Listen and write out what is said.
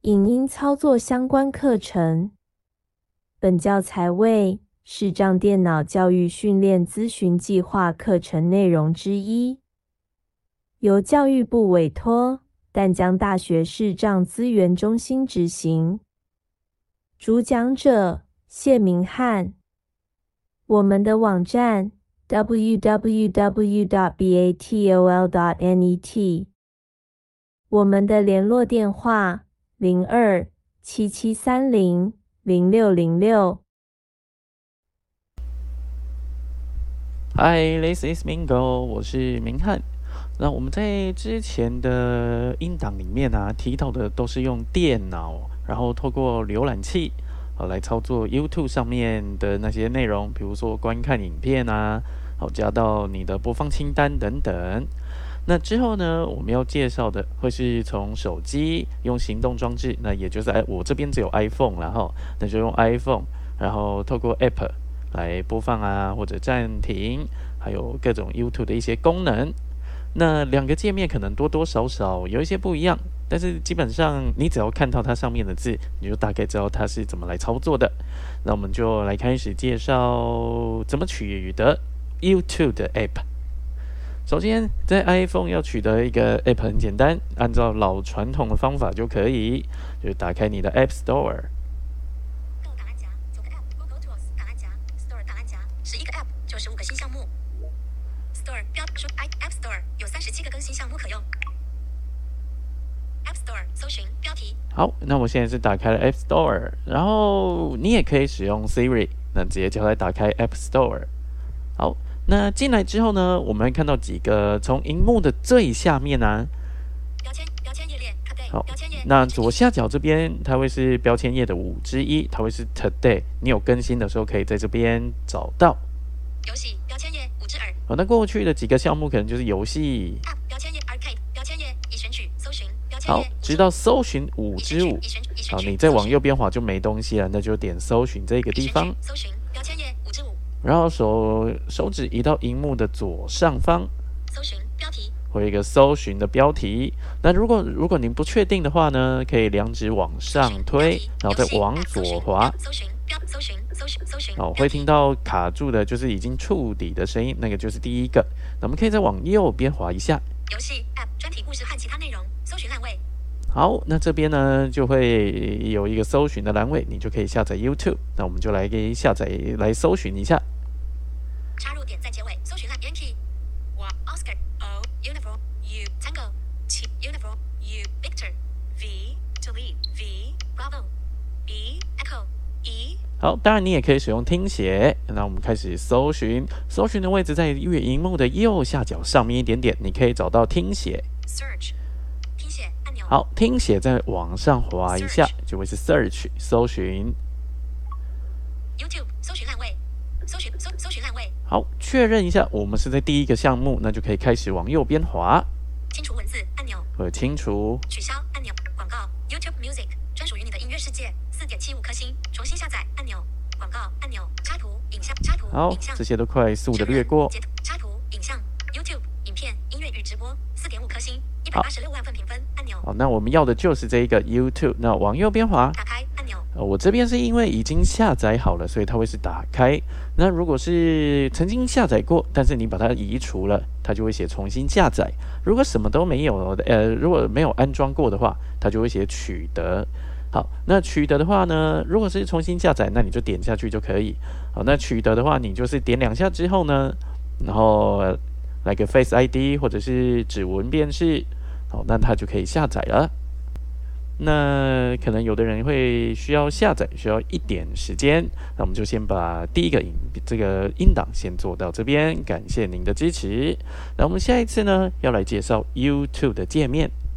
影音操作相关课程。本教材为视障电脑教育训练咨询计划课程内容之一，由教育部委托淡江大学视障资源中心执行。主讲者谢明翰。我们的网站 www.batol.net。我们的联络电话02-7730-0606。 Hi, this is Mingo， 我是明翰。那我们在之前的音档里面啊，提到的都是用电脑，然后透过浏览器，来操作 YouTube 上面的那些内容，比如说观看影片啊，加到你的播放清单等等。那之后呢，我们要介绍的会是从手机用行动装置，那也就是我这边只有 iPhone 啦齁，那就用 iPhone， 然后透过 App 来播放啊，或者暂停，还有各种 YouTube 的一些功能。那两个界面可能多多少少有一些不一样，但是基本上你只要看到它上面的字，你就大概知道它是怎么来操作的。那我们就来开始介绍怎么取得 YouTube 的 App。首先，在 iPhone 要取得一个 App 很简单，按照老传统的方法就可以，就是打开你的 App Store。 档案夹9个 App，Google Tools 档案夹 ，Store 档案夹11个 App 就15个新项目。Store 标注 App Store 有37个更新项目可用。App Store 搜寻标题。 好，那我现在是打开了 App Store， 然后你也可以使用 Siri， 那直接叫它打开 App Store。好。那进来之后呢，我们会看到几个从荧幕的最下面啊， 标签页列 Today， 好，那左下角这边它会是标签页的5之一，它会是 Today， 你有更新的时候可以在这边找到。 游戏标签页5之2。 好，那过去的几个项目可能就是游戏。 标签页 Arcade 标签页已选取搜寻标签页。 好，直到搜寻5之5。好，你再往右边滑就没东西了，那就点搜寻这个地方。 搜寻标签页5之5。 然后手指移到荧幕的左上方， 搜寻标题， 会有一个搜寻的标题。那如果您不确定的话呢，可以两指往上推，然后再往左滑。 搜寻。 好，会听到卡住的，就是已经触底的声音，那个就是第一个。那我们可以再往右边滑一下。 游戏 App 专题故事和其他内容，搜寻栏位。 好，那这边呢就会有一个搜寻的栏位，你就可以下载 YouTube。那我们就来给下载来搜寻一下。 插入点在结尾，搜寻栏 Yankee Oscar O Uniform U Tango T Uniform U Victor V Delete V Bravo E Echo E。 好，当然你也可以使用听写。那我们开始搜寻，搜寻的位置在荧幕的右下角上面一点点，你可以找到听写。 Search 听写按钮。 好，听写再往上滑一下，就会是 Search 搜寻。 YouTube 搜寻栏位，搜寻栏位。 好，确认一下，我们是在第一个项目，那就可以开始往右边滑。 清除文字按钮。 清除。 取消按钮。广告 YouTube Music 专属于你的音乐世界，4.75颗星。重新下载按钮。广告按钮。插图影像插图。 好，这些都快速的略过。 插图影像 YouTube 影片音乐与直播4.5颗星，186万份评分按钮。 好，那我们要的就是这一个 YouTube， 那往右边滑。 打开按钮。 我这边是因为已经下载好了，所以它会是打开。那如果是曾经下载过，但是你把它移除了，它就会写重新下载。如果什么都没有，如果没有安装过的话，它就会写取得。好，那取得的话呢，如果是重新下载，那你就点下去就可以。好，那取得的话，你就是点2下之后呢，然后来个 Face ID 或者是指纹辨识，好，那它就可以下载了。那可能有的人会需要下载，需要一点时间，那我们就先把第一个这个音档先做到这边，感谢您的支持。那我们下一次呢，要来介绍 YouTube 的界面。